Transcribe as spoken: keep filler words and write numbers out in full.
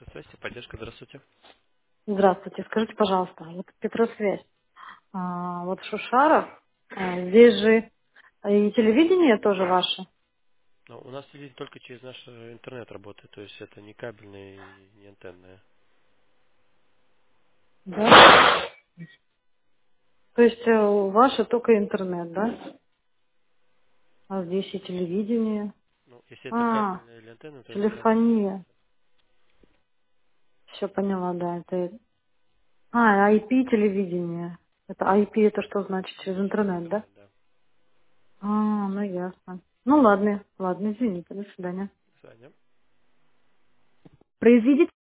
Связь и поддержка, здравствуйте. Здравствуйте. Скажите, пожалуйста, вот Петросвязь, а, вот Шушаров, а, здесь же и телевидение тоже ваше, Но у нас телевидение только через наш э, интернет работает, то есть это не кабельное и не антенное. да? То есть э, ваше только интернет, да? А здесь и телевидение. Ну, если это А, кабельное или антенна, то это разные телефония. вопросы. Все поняла, да. Это... А, ай пи телевидение. Это ай пи это что значит? Через Через интернет, да? интернет, да. А, ну ясно. Ну ладно, ладно, извините, до свидания. До свидания. Произведите